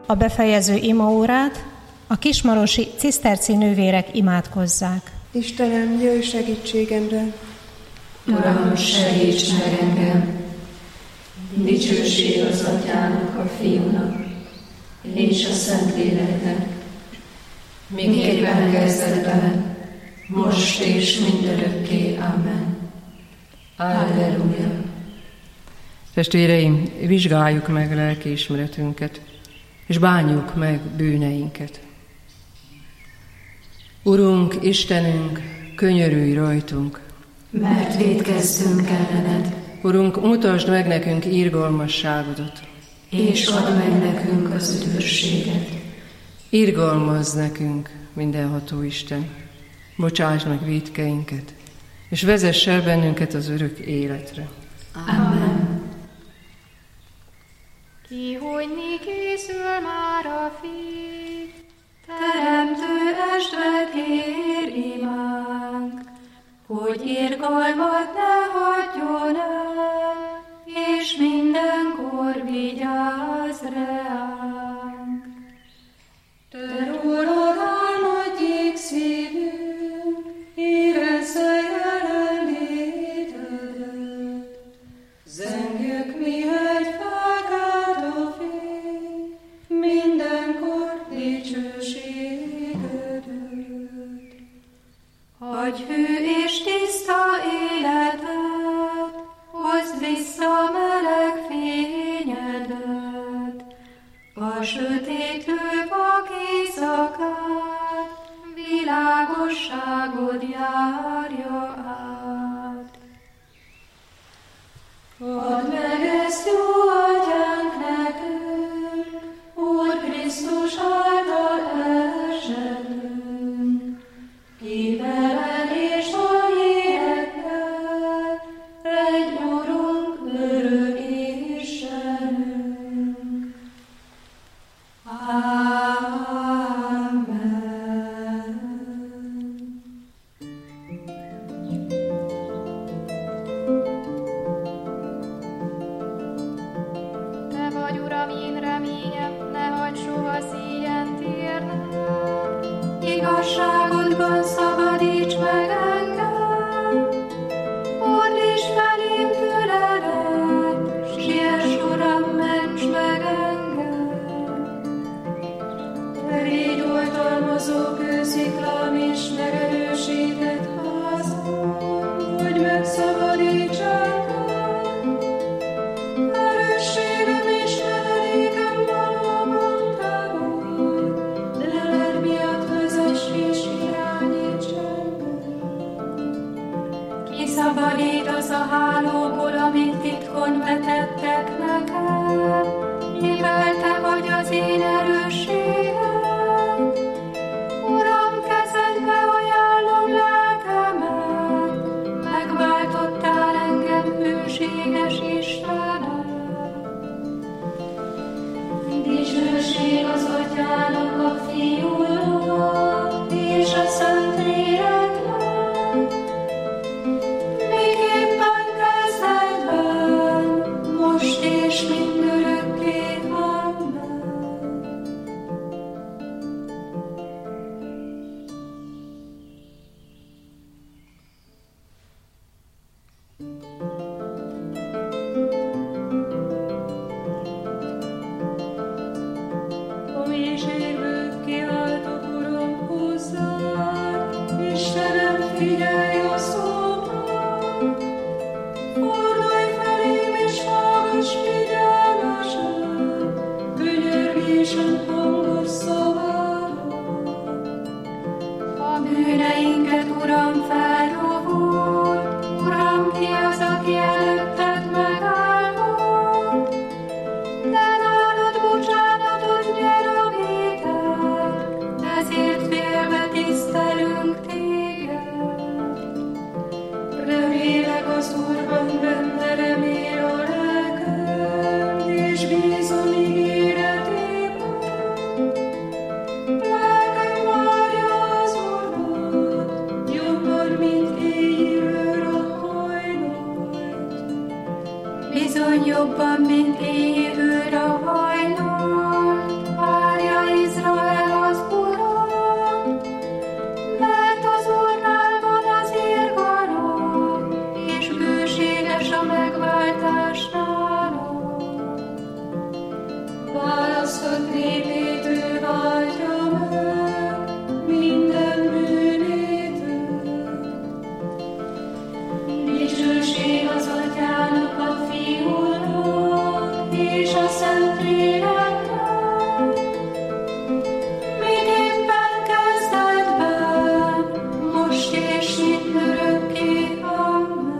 a befejező imaórát a kismarosi ciszterci nővérek imádkozzák. Istenem, jöjj segítségemre! Uram, segíts meg engem! Dicsőség az Atyának, a Fiúnak és a Szentléleknek, miképpen kezdetben, most és mindörökké. Amen. Halleluja! Testvéreim, vizsgáljuk meg lelkiismeretünket, és bánjuk meg bűneinket. Urunk, Istenünk, könyörülj rajtunk, mert vétkeztünk ellened. Urunk, mutasd meg nekünk irgalmasságodat, és add meg nekünk az üdvösséget. Irgalmazz nekünk, mindenható Isten, bocsásd meg vétkeinket, és vezess el bennünket az örök életre. Amen. Kihújni készül már a Fiú, Teremtő esdre kér imánk, hogy irgalmat ne hagyjon el, és mindenkor vigyázz reánk. Te rólad álmodjék szívünk, érezze jelenlétedet. Zengjük mi egy felkelt a fény, mindenkor dicsőségedet. Adj hű és tiszta életet, hozd vissza meleg fényedet, a sötétlő vak éjszakát, világosságod járja át. Add meg ezt, jó Atyánk, nekünk, Úr Krisztus által esetünk, ki veled és a lélekkel, egy Urunk, örök Istenünk. Amen. Te vagy, Uram, én reményem, ne hagyd soha szíjen térnem. Igazságodban szabadíts meg engem, fordíts felém füledet, siess, Uram, ments meg engem. Te légy oltalmazó kősziklám és megerősített házam, hogy megszabadíts engem. Erősségem és menedékem valóban te vagy, leled miatt vezess és irányíts engem. Kiszabadítasz a hálóból, amit titkon vetettek nekem, mivel te vagy az én erősségem. Uram, kezedbe ajánlom lelkemet, megváltottál engem, hűséges Istenem. Dicsőség az Atyának, a Fiúnak és a Szentléleknek, miképpen kezdetben, most és mindörökké. Amen. A mélységből kiáltó választott népét ő váltja meg, minden bűnétől. Dicsőség az Atyának, a Fiúnak és a Szentléleknek, miképpen kezdetben, most és itt örökké. Amen.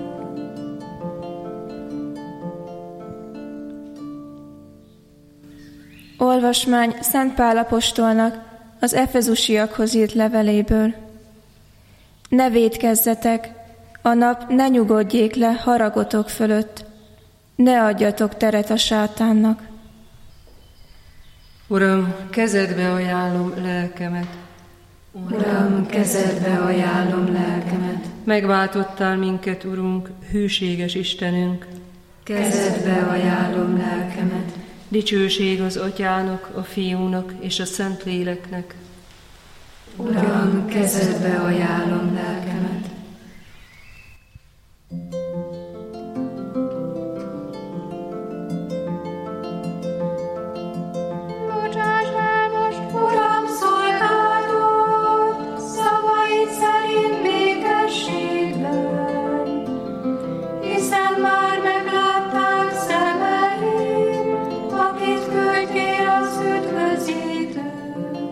Olvasmány Szent Pál apostolnak az efezusiakhoz írt leveléből. Ne vétkezzetek, a nap ne nyugodjék le haragotok fölött, ne adjatok teret a sátánnak. Uram, kezedbe ajánlom lelkemet. Uram, kezedbe ajánlom lelkemet. Megváltottál minket, Urunk, hűséges Istenünk. Kezedbe ajánlom lelkemet. Dicsőség az Atyának, a Fiúnak és a Szentléleknek. Uram, kezedbe ajánlom lelkemet. Bocsáss el most, Uram, szolgálod, szavaid szerint békességben, hiszen már meglátták szemeim, akit küldjél az üdvözítőt.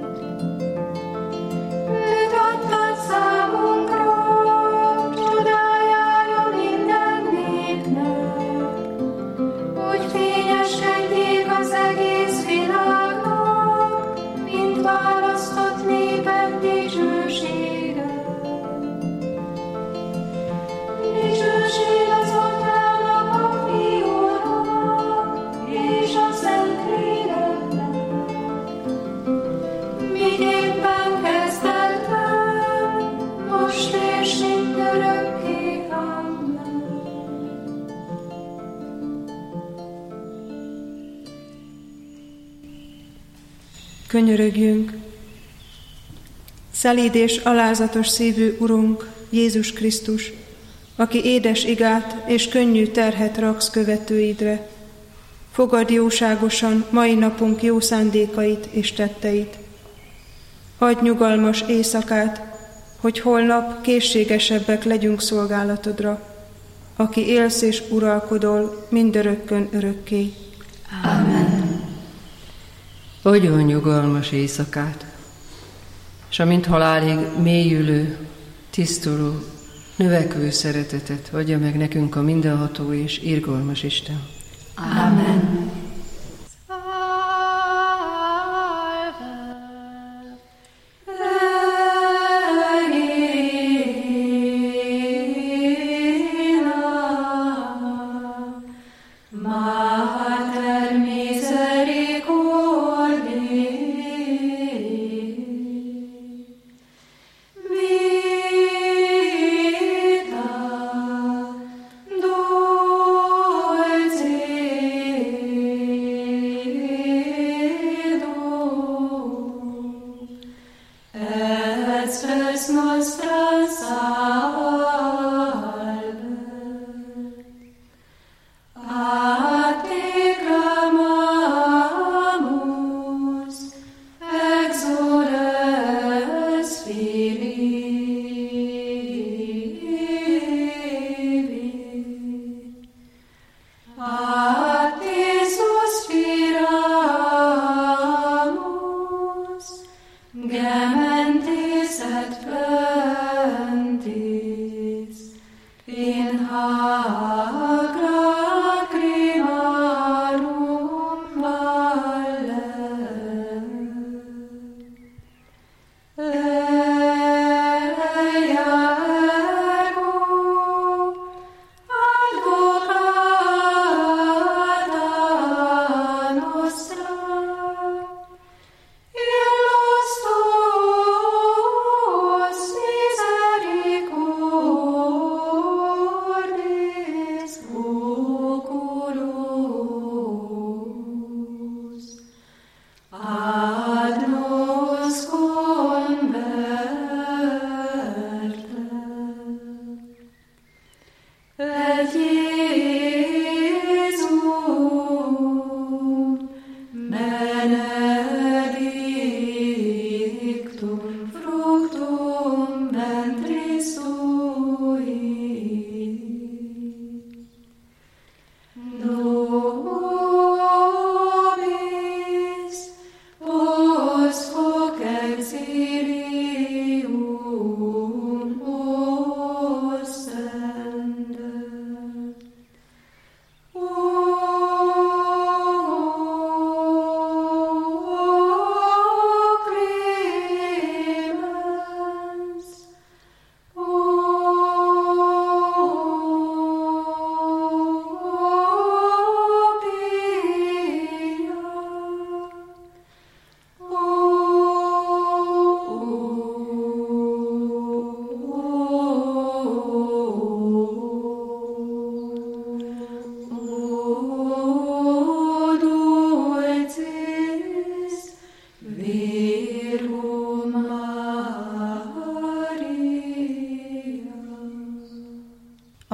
Őt adtad számunkra, csodájára minden népnek, hogy fényeskedjék az egész világnak, mint választott népek dicsősége. Dicsőség az Atyának, a Fiúnak és a Szentléleknek, miképpen kezdetben, most és mindörökké. Amen. Könyörögjünk! Szelíd és alázatos szívű Urunk, Jézus Krisztus, aki édes igát és könnyű terhet raksz követőidre, fogadd jóságosan mai napunk jó szándékait és tetteit. Adj nyugalmas éjszakát, hogy holnap készségesebbek legyünk szolgálatodra, aki élsz és uralkodol mindörökkön örökké. Amen. Adjon nyugalmas éjszakát, és amint halálig mélyülő, tisztuló, növekvő szeretetet adja meg nekünk a mindenható és irgalmas Isten. Amen. Vita, dolce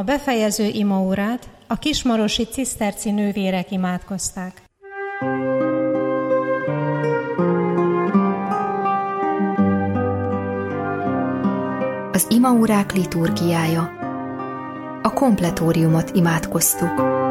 A befejező imaórát a kismarosi ciszterci nővérek imádkozták. Az imaórák liturgiája. A kompletóriumot imádkoztuk.